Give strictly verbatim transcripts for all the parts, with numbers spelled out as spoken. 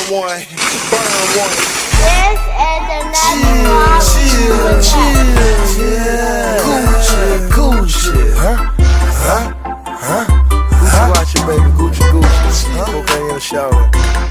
one, burn one. This is another Chill, chill, chill, yeah. Gucci, Gucci, huh? Huh? Huh? Gucci watch it, baby, Gucci, Gucci. See, cocaine in the shower.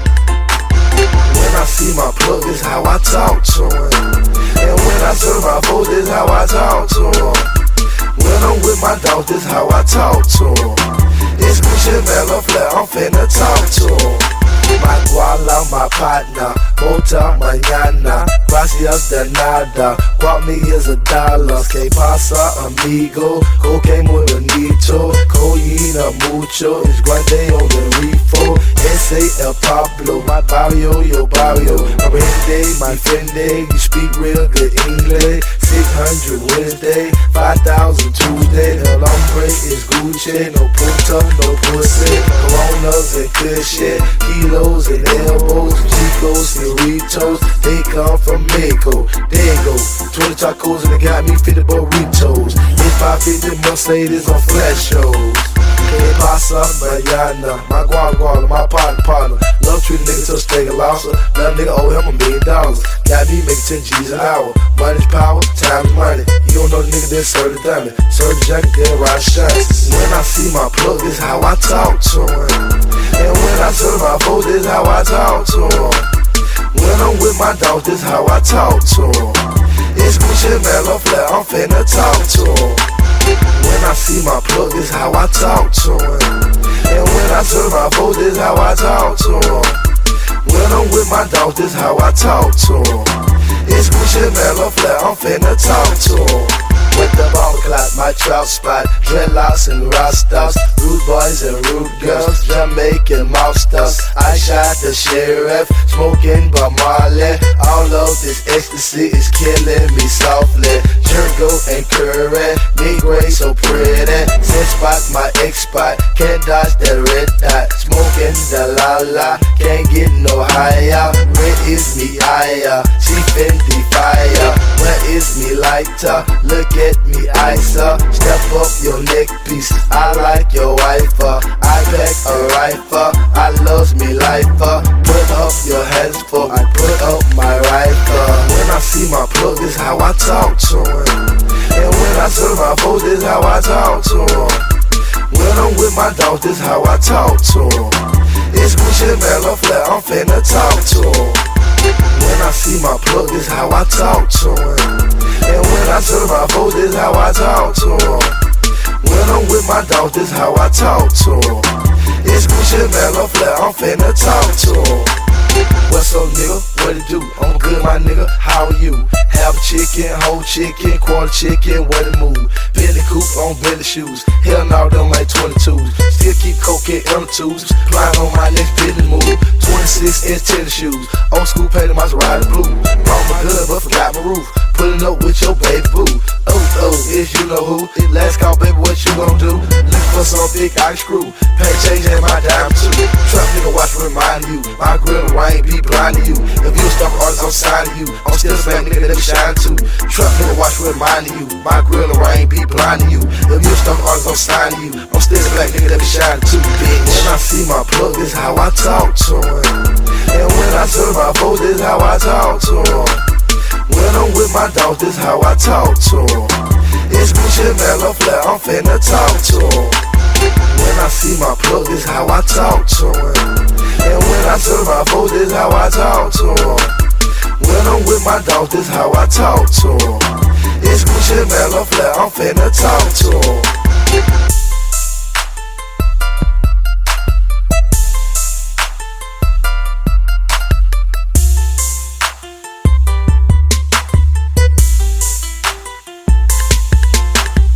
When I see my plug, this how I talk to him. And when I turn my vote, this how I talk to him. When I'm with my dog, this how I talk to him. It's Gucci Mellow Flat, I'm finna talk to him. My guala, my partner, Mota mañana, gracias de nada, guap me is a dollar, que pasa amigo, cocaine muy bonito, collina mucho, es grande on the refo, ese el Pablo, my barrio, yo barrio, my friend, my friend, you speak real good English, six hundred Wednesday, five thousand Tuesday, el hombre is Gucci, no puta, no pussy, Coronas and good shit, kilos and elbows, Chicos and Ritos, they come from Mexico, there go, twenty tacos and they got me fifty burritos, if I fifty Mercedes on flash shows. Que pasa mañana, my guala guala, my partner partner, love treat a nigga till straight lobster, let a nigga owe him a million dollars, got me making ten G's an hour, money's power, time's money, you don't know the nigga that serve the diamond, serve the jacket, then ride shots. When I see my plug, this how I talk to him, and when I turn my vote, this how I talk to him. When I'm with my dog, this how I talk to him. It's Gucci Mellow Flat, I'm finna talk to him. When I see my plug, this how I talk to him. And when I turn my vote, this how I talk to him. When I'm with my dog, this how I talk to him. It's Gucci Mellow Flat, I'm finna talk to him. With the ball clock, my trout spot, dreadlocks and rastas, rude boys and rude girls, Jamaican mobsters. I shot the sheriff, smoking Bob Marley. All of this ecstasy is killing me softly. Jergo and curry, Negro so pretty. Six spot, my X spot, can't dodge that red dot. Smoking the la la, can't get no higher. Red is me higher, she Fendi fire. Where is me lighter? Look at Get me icer, step up your neck piece. I like your wifer. I pack a rifle. I loves me lifer. Put up your hands for I put up my rifle. When I see my plug, this how I talk to him. And when I turn my vote, this how I talk to him. When I'm with my dog, this how I talk to him. It's Gucci Mellow Flat, I'm finna talk to him. When I see my plug, this how I talk to him. And when I turn my vote, this how I talk to him. When I'm with my dog, this how I talk to him. It's Gucci Mellow Flat, I'm finna talk to him. What's up, nigga? What it do? I'm good, my nigga. How are you? Half chicken, whole chicken, quarter chicken, what it move? Billy coupe on Billy shoes. Hell no, them like twenty-twos. Still keep cocaine in the tubes. Flying on my next Billy move. twenty-six inch tennis shoes. Old school painted Maserati blue. Brought my good, but forgot my roof. Pulling up with your baby boo. Oh, oh, it's you know who. Last call, baby, what you gon' do? Looking for some big ice screw. Pay change and my dime too. Trap nigga watch remind you. My grill rain be blind to you. If you stop artists, I'm signing you. I'm still a smack nigga that be shine too. Trap nigga watch remind you. My grill rain be blind to you. If you stop artists, I'm signing you. I'm still a black nigga that be shine too, bitch. When I see my plug, this how I talk to him. And when I turn my vote, this how I talk to him. When I'm with my dog, this how I talk to him. It's Gucci Mellow Flat, I'm finna talk to him. When I see my plug, this how I talk to him. And when I turn my vote, this how I talk to him. When I'm with my dog, this how I talk to him. It's Gucci Mellow Flat, I'm finna talk to him.